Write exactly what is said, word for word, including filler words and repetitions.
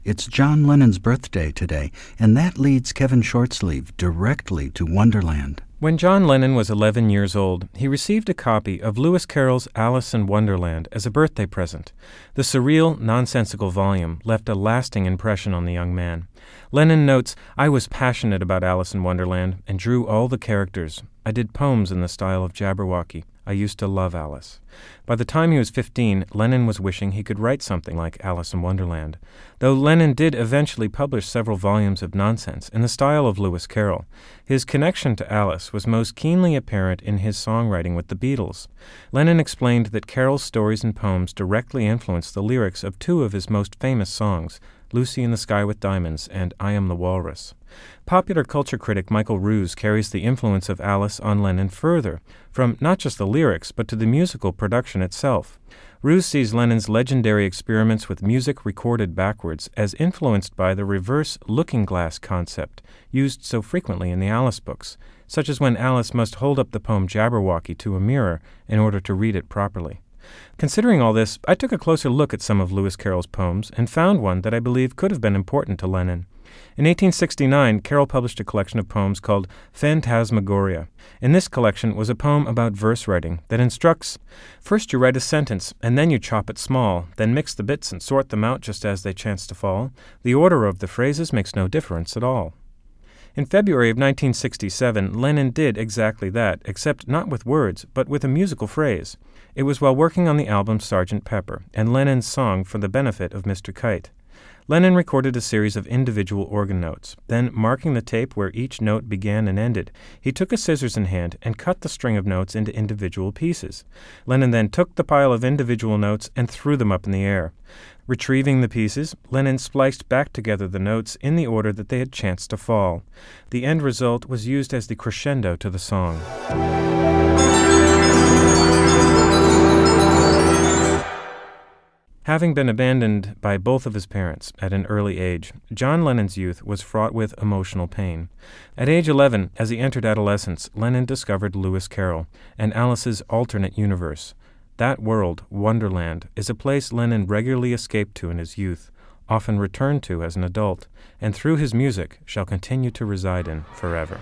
It's John Lennon's birthday today, and that leads Kevin Shortsleeve directly to Wonderland. When John Lennon was eleven years old, he received a copy of Lewis Carroll's Alice in Wonderland as a birthday present. The surreal, nonsensical volume left a lasting impression on the young man. Lennon notes, "I was passionate about Alice in Wonderland and drew all the characters. I did poems in the style of Jabberwocky. I used to love Alice." By the time he was fifteen, Lennon was wishing he could write something like Alice in Wonderland. Though Lennon did eventually publish several volumes of nonsense in the style of Lewis Carroll, his connection to Alice was most keenly apparent in his songwriting with the Beatles. Lennon explained that Carroll's stories and poems directly influenced the lyrics of two of his most famous songs, Lucy in the Sky with Diamonds and I Am the Walrus. Popular culture critic Michael Ruse carries the influence of Alice on Lennon further, from not just the lyrics, but to the musical production itself. Ruse sees Lennon's legendary experiments with music recorded backwards as influenced by the reverse looking glass concept used so frequently in the Alice books, such as when Alice must hold up the poem Jabberwocky to a mirror in order to read it properly. Considering all this, I took a closer look at some of Lewis Carroll's poems and found one that I believe could have been important to Lennon. In eighteen sixty-nine, Carroll published a collection of poems called Phantasmagoria. In this collection was a poem about verse writing that instructs, "First you write a sentence, and then you chop it small, then mix the bits and sort them out just as they chance to fall. The order of the phrases makes no difference at all." In February of nineteen sixty-seven, Lennon did exactly that, except not with words, but with a musical phrase. It was while working on the album Sergeant Pepper, and Lennon's song for the benefit of Mister Kite. Lennon recorded a series of individual organ notes. Then, marking the tape where each note began and ended, he took a scissors in hand and cut the string of notes into individual pieces. Lennon then took the pile of individual notes and threw them up in the air. Retrieving the pieces, Lennon spliced back together the notes in the order that they had chanced to fall. The end result was used as the crescendo to the song. Having been abandoned by both of his parents at an early age, John Lennon's youth was fraught with emotional pain. At age eleven, as he entered adolescence, Lennon discovered Lewis Carroll and Alice's alternate universe. That world, Wonderland, is a place Lennon regularly escaped to in his youth, often returned to as an adult, and through his music shall continue to reside in forever.